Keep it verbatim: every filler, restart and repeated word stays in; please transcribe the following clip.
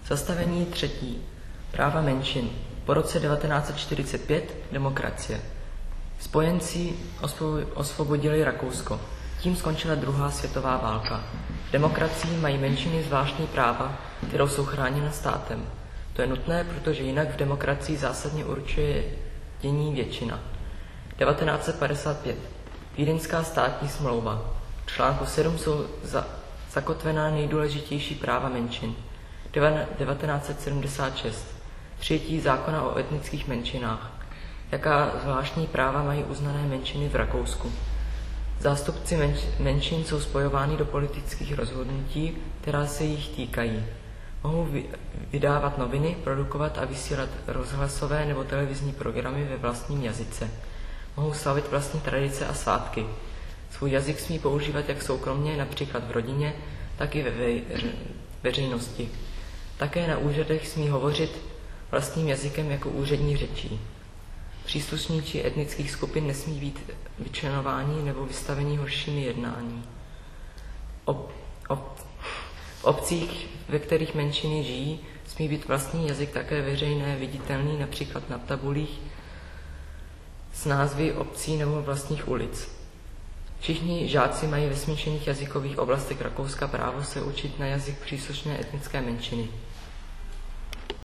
Zastavení třetí. Práva menšin. Po roce devatenáct set čtyřicet pět demokracie. Spojenci osvobodili Rakousko. Tím skončila druhá světová válka. V demokracii mají menšiny zvláštní práva, kterou jsou chráněna státem. To je nutné, protože jinak v demokracii zásadně určuje dění většina. devatenáct set padesát pět. Vídeňská státní smlouva. V článku sedm jsou za, zakotvená nejdůležitější práva menšin. devatenáct set sedmdesát šest. Přijetí zákona o etnických menšinách. Jaká zvláštní práva mají uznané menšiny v Rakousku? Zástupci menš, menšin jsou spojovány do politických rozhodnutí, která se jich týkají. Mohou vy, vydávat noviny, produkovat a vysílat rozhlasové nebo televizní programy ve vlastním jazyce. Mohou slavit vlastní tradice a svátky. Svůj jazyk smí používat jak soukromně, například v rodině, tak i ve ve veřejnosti. Také na úřadech smí hovořit vlastním jazykem jako úřední řečí. Příslušníci etnických skupin nesmí být vyčlenováni nebo vystaveni horšími jednání. Ob, ob, v obcích, ve kterých menšiny žijí, smí být vlastní jazyk také veřejné, viditelný, například na tabulích s názvy obcí nebo vlastních ulic. Všichni žáci mají ve smíšených jazykových oblastech Rakouska právo se učit na jazyk příslušné etnické menšiny.